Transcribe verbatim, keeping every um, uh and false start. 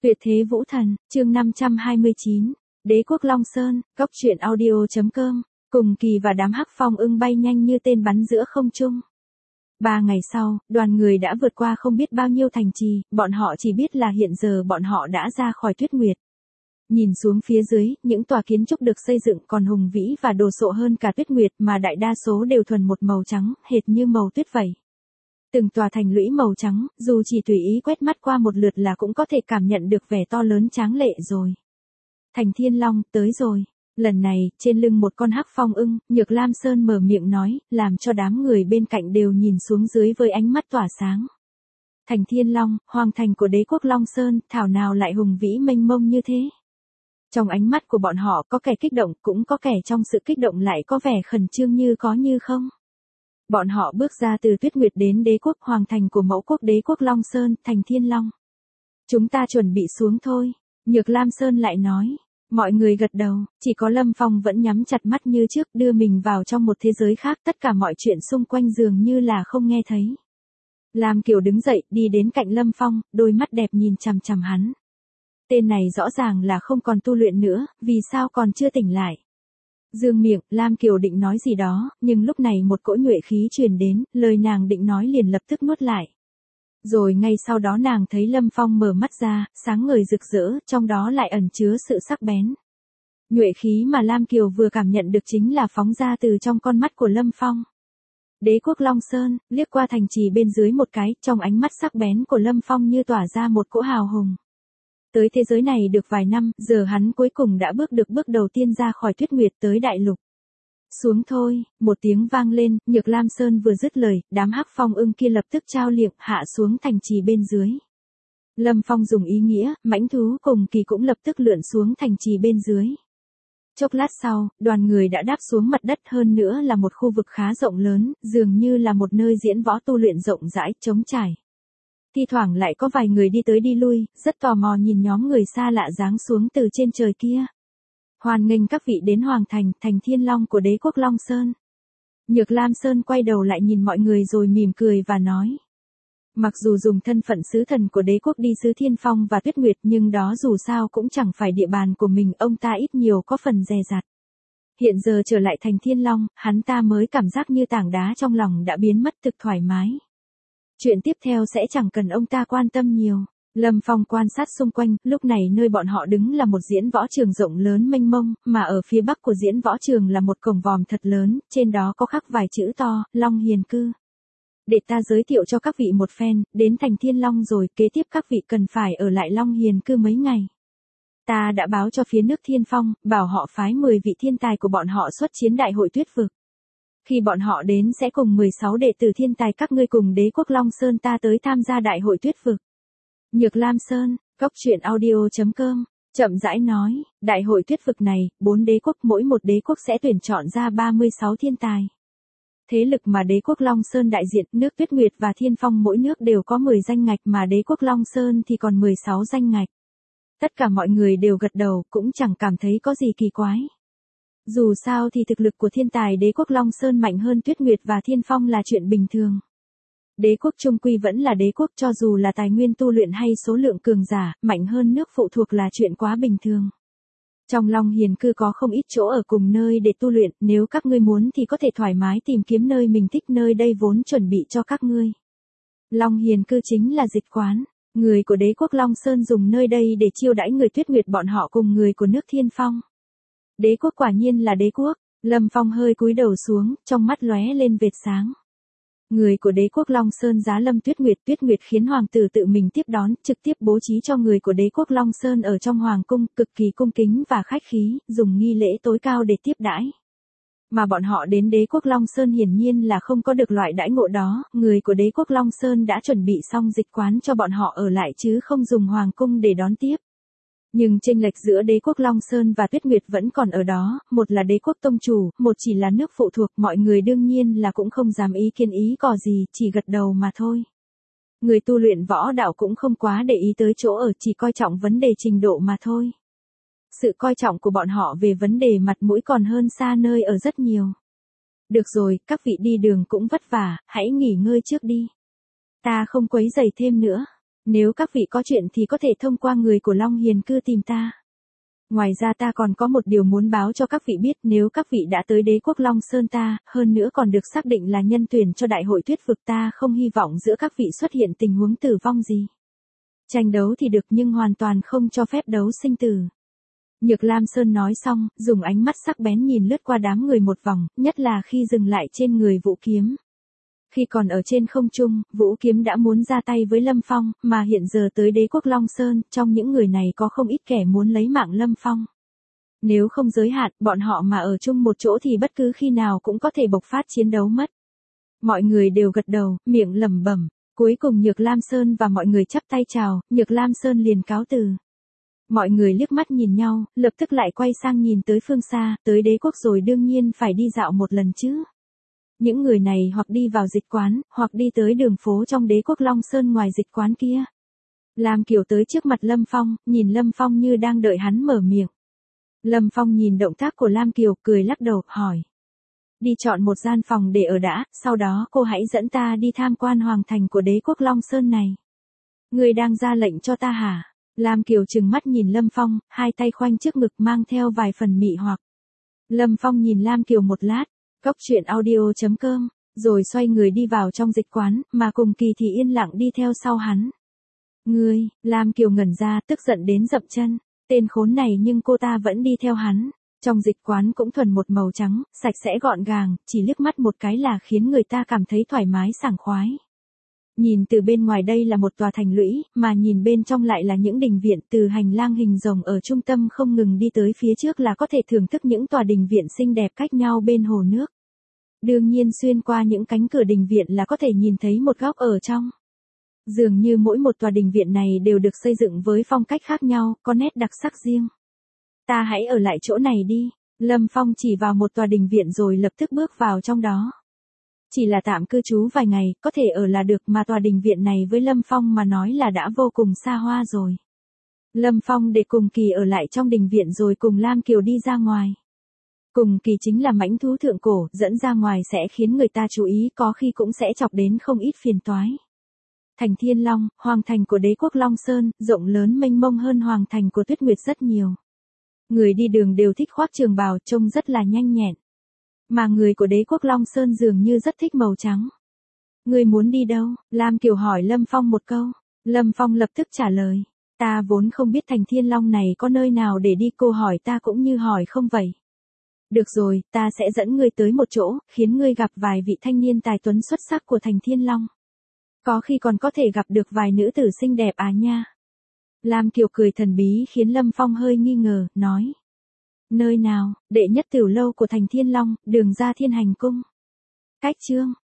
Tuyệt thế vũ thần, chương năm trăm hai mươi chín, Đế quốc Long Sơn, góc truyện audio chấm com, cùng Kỳ và đám Hắc Phong ưng bay nhanh như tên bắn giữa không trung. Ba ngày sau, đoàn người đã vượt qua không biết bao nhiêu thành trì, bọn họ chỉ biết là hiện giờ bọn họ đã ra khỏi Tuyết Nguyệt. Nhìn xuống phía dưới, những tòa kiến trúc được xây dựng còn hùng vĩ và đồ sộ hơn cả Tuyết Nguyệt mà đại đa số đều thuần một màu trắng, hệt như màu tuyết vậy. Từng tòa thành lũy màu trắng, dù chỉ tùy ý quét mắt qua một lượt là cũng có thể cảm nhận được vẻ to lớn tráng lệ rồi. Thành Thiên Long, tới rồi. Lần này, trên lưng một con Hắc Phong ưng, Nhược Lam Sơn mở miệng nói, làm cho đám người bên cạnh đều nhìn xuống dưới với ánh mắt tỏa sáng. Thành Thiên Long, hoàng thành của đế quốc Long Sơn, thảo nào lại hùng vĩ mênh mông như thế. Trong ánh mắt của bọn họ có kẻ kích động, cũng có kẻ trong sự kích động lại có vẻ khẩn trương như có như không. Bọn họ bước ra từ Tuyết Nguyệt đến đế quốc hoàng thành của mẫu quốc đế quốc Long Sơn, thành Thiên Long. Chúng ta chuẩn bị xuống thôi, Nhược Lam Sơn lại nói. Mọi người gật đầu, chỉ có Lâm Phong vẫn nhắm chặt mắt như trước, đưa mình vào trong một thế giới khác, tất cả mọi chuyện xung quanh dường như là không nghe thấy. Lam Kiều đứng dậy, đi đến cạnh Lâm Phong, đôi mắt đẹp nhìn chằm chằm hắn. Tên này rõ ràng là không còn tu luyện nữa, vì sao còn chưa tỉnh lại? Dương miệng, Lam Kiều định nói gì đó, nhưng lúc này một cỗ nhuệ khí truyền đến, lời nàng định nói liền lập tức nuốt lại. Rồi ngay sau đó nàng thấy Lâm Phong mở mắt ra, sáng ngời rực rỡ, trong đó lại ẩn chứa sự sắc bén. Nhuệ khí mà Lam Kiều vừa cảm nhận được chính là phóng ra từ trong con mắt của Lâm Phong. Đế quốc Long Sơn, liếc qua thành trì bên dưới một cái, trong ánh mắt sắc bén của Lâm Phong như tỏa ra một cỗ hào hùng. Tới thế giới này được vài năm, giờ hắn cuối cùng đã bước được bước đầu tiên ra khỏi Tuyết Nguyệt tới đại lục. Xuống thôi, một tiếng vang lên, Nhược Lam Sơn vừa dứt lời, đám Hắc Phong ưng kia lập tức trao liệng hạ xuống thành trì bên dưới. Lâm Phong dùng ý nghĩa, mãnh thú cùng Kỳ cũng lập tức lượn xuống thành trì bên dưới. Chốc lát sau, đoàn người đã đáp xuống mặt đất, hơn nữa là một khu vực khá rộng lớn, dường như là một nơi diễn võ tu luyện rộng rãi, trống trải. Thi thoảng lại có vài người đi tới đi lui, rất tò mò nhìn nhóm người xa lạ giáng xuống từ trên trời kia. Hoan nghênh các vị đến Hoàng Thành, thành Thiên Long của đế quốc Long Sơn. Nhược Lam Sơn quay đầu lại nhìn mọi người rồi mỉm cười và nói. Mặc dù dùng thân phận sứ thần của đế quốc đi sứ Thiên Phong và Tuyết Nguyệt nhưng đó dù sao cũng chẳng phải địa bàn của mình, ông ta ít nhiều có phần dè dặt. Hiện giờ trở lại thành Thiên Long, hắn ta mới cảm giác như tảng đá trong lòng đã biến mất, thực thoải mái. Chuyện tiếp theo sẽ chẳng cần ông ta quan tâm nhiều. Lâm Phong quan sát xung quanh, lúc này nơi bọn họ đứng là một diễn võ trường rộng lớn mênh mông, mà ở phía bắc của diễn võ trường là một cổng vòm thật lớn, trên đó có khắc vài chữ to, Long Hiền Cư. Để ta giới thiệu cho các vị một phen, đến thành Thiên Long rồi, kế tiếp các vị cần phải ở lại Long Hiền Cư mấy ngày. Ta đã báo cho phía nước Thiên Phong, bảo họ phái mười vị thiên tài của bọn họ xuất chiến đại hội tuyết vực. Khi bọn họ đến sẽ cùng mười sáu đệ tử thiên tài các ngươi cùng đế quốc Long Sơn ta tới tham gia đại hội tuyết vực. Nhược Lam Sơn, góc truyện audio chấm com, chậm rãi nói, đại hội tuyết vực này, bốn đế quốc mỗi một đế quốc sẽ tuyển chọn ra ba mươi sáu thiên tài. Thế lực mà đế quốc Long Sơn đại diện, nước Tuyết Nguyệt và Thiên Phong mỗi nước đều có mười danh ngạch mà đế quốc Long Sơn thì còn mười sáu danh ngạch. Tất cả mọi người đều gật đầu, cũng chẳng cảm thấy có gì kỳ quái. Dù sao thì thực lực của thiên tài đế quốc Long Sơn mạnh hơn Tuyết Nguyệt và Thiên Phong là chuyện bình thường. Đế quốc trung quy vẫn là đế quốc, cho dù là tài nguyên tu luyện hay số lượng cường giả, mạnh hơn nước phụ thuộc là chuyện quá bình thường. Trong Long Hiền Cư có không ít chỗ ở cùng nơi để tu luyện, nếu các ngươi muốn thì có thể thoải mái tìm kiếm nơi mình thích, nơi đây vốn chuẩn bị cho các ngươi. Long Hiền Cư chính là dịch quán, người của đế quốc Long Sơn dùng nơi đây để chiêu đãi người Tuyết Nguyệt bọn họ cùng người của nước Thiên Phong. Đế quốc quả nhiên là đế quốc, Lâm Phong hơi cúi đầu xuống, trong mắt lóe lên vệt sáng. Người của đế quốc Long Sơn giá lâm Tuyết Nguyệt, Tuyết Nguyệt khiến hoàng tử tự mình tiếp đón, trực tiếp bố trí cho người của đế quốc Long Sơn ở trong hoàng cung, cực kỳ cung kính và khách khí, dùng nghi lễ tối cao để tiếp đãi. Mà bọn họ đến đế quốc Long Sơn hiển nhiên là không có được loại đãi ngộ đó, người của đế quốc Long Sơn đã chuẩn bị xong dịch quán cho bọn họ ở lại chứ không dùng hoàng cung để đón tiếp. Nhưng chênh lệch giữa đế quốc Long Sơn và Tuyết Nguyệt vẫn còn ở đó, một là đế quốc tông chủ, một chỉ là nước phụ thuộc, mọi người đương nhiên là cũng không dám ý kiến ý cò gì, chỉ gật đầu mà thôi. Người tu luyện võ đạo cũng không quá để ý tới chỗ ở, chỉ coi trọng vấn đề trình độ mà thôi. Sự coi trọng của bọn họ về vấn đề mặt mũi còn hơn xa nơi ở rất nhiều. Được rồi, các vị đi đường cũng vất vả, hãy nghỉ ngơi trước đi. Ta không quấy rầy thêm nữa. Nếu các vị có chuyện thì có thể thông qua người của Long Hiền Cư tìm ta. Ngoài ra ta còn có một điều muốn báo cho các vị biết, nếu các vị đã tới đế quốc Long Sơn ta, hơn nữa còn được xác định là nhân tuyển cho đại hội thuyết vực, ta không hy vọng giữa các vị xuất hiện tình huống tử vong gì. Tranh đấu thì được nhưng hoàn toàn không cho phép đấu sinh tử. Nhược Lam Sơn nói xong, dùng ánh mắt sắc bén nhìn lướt qua đám người một vòng, nhất là khi dừng lại trên người Vũ Kiếm. Khi còn ở trên không trung, Vũ Kiếm đã muốn ra tay với Lâm Phong, mà hiện giờ tới đế quốc Long Sơn, trong những người này có không ít kẻ muốn lấy mạng Lâm Phong. Nếu không giới hạn, bọn họ mà ở chung một chỗ thì bất cứ khi nào cũng có thể bộc phát chiến đấu mất. Mọi người đều gật đầu, miệng lẩm bẩm. Cuối cùng Nhược Lam Sơn và mọi người chắp tay chào, Nhược Lam Sơn liền cáo từ. Mọi người liếc mắt nhìn nhau, lập tức lại quay sang nhìn tới phương xa, tới đế quốc rồi đương nhiên phải đi dạo một lần chứ. Những người này hoặc đi vào dịch quán, hoặc đi tới đường phố trong đế quốc Long Sơn ngoài dịch quán kia. Lam Kiều tới trước mặt Lâm Phong, nhìn Lâm Phong như đang đợi hắn mở miệng. Lâm Phong nhìn động tác của Lam Kiều, cười lắc đầu, hỏi. Đi chọn một gian phòng để ở đã, sau đó cô hãy dẫn ta đi tham quan hoàng thành của đế quốc Long Sơn này. Người đang ra lệnh cho ta hả? Lam Kiều trừng mắt nhìn Lâm Phong, hai tay khoanh trước ngực mang theo vài phần mị hoặc. Lâm Phong nhìn Lam Kiều một lát, cốc truyện audio chấm com, rồi xoay người đi vào trong dịch quán, mà cùng Kỳ thì yên lặng đi theo sau hắn. Ngươi, Lam Kiều ngẩn ra, tức giận đến dậm chân, tên khốn này nhưng cô ta vẫn đi theo hắn. Trong dịch quán cũng thuần một màu trắng, sạch sẽ gọn gàng, chỉ liếc mắt một cái là khiến người ta cảm thấy thoải mái sảng khoái. Nhìn từ bên ngoài đây là một tòa thành lũy, mà nhìn bên trong lại là những đình viện, từ hành lang hình rồng ở trung tâm không ngừng đi tới phía trước là có thể thưởng thức những tòa đình viện xinh đẹp cách nhau bên hồ nước. Đương nhiên xuyên qua những cánh cửa đình viện là có thể nhìn thấy một góc ở trong. Dường như mỗi một tòa đình viện này đều được xây dựng với phong cách khác nhau, có nét đặc sắc riêng. Ta hãy ở lại chỗ này đi. Lâm Phong chỉ vào một tòa đình viện rồi lập tức bước vào trong đó. Chỉ là tạm cư trú vài ngày, có thể ở là được, mà tòa đình viện này với Lâm Phong mà nói là đã vô cùng xa hoa rồi. Lâm Phong để Cùng Kỳ ở lại trong đình viện rồi cùng Lam Kiều đi ra ngoài. Cùng Kỳ chính là mãnh thú thượng cổ, dẫn ra ngoài sẽ khiến người ta chú ý, có khi cũng sẽ chọc đến không ít phiền toái. Thành Thiên Long, hoàng thành của đế quốc Long Sơn, rộng lớn mênh mông hơn hoàng thành của Tuyết Nguyệt rất nhiều. Người đi đường đều thích khoác trường bào, trông rất là nhanh nhẹn. Mà người của đế quốc Long Sơn dường như rất thích màu trắng. Người muốn đi đâu? Lam Kiều hỏi Lâm Phong một câu. Lâm Phong lập tức trả lời. Ta vốn không biết thành Thiên Long này có nơi nào để đi, cô hỏi ta cũng như hỏi không vậy. Được rồi, ta sẽ dẫn ngươi tới một chỗ, khiến ngươi gặp vài vị thanh niên tài tuấn xuất sắc của thành Thiên Long. Có khi còn có thể gặp được vài nữ tử xinh đẹp à nha. Lam Kiều cười thần bí khiến Lâm Phong hơi nghi ngờ, nói. Nơi nào? Đệ nhất tiểu lâu của thành Thiên Long, đường ra Thiên Hành Cung. Cách chương.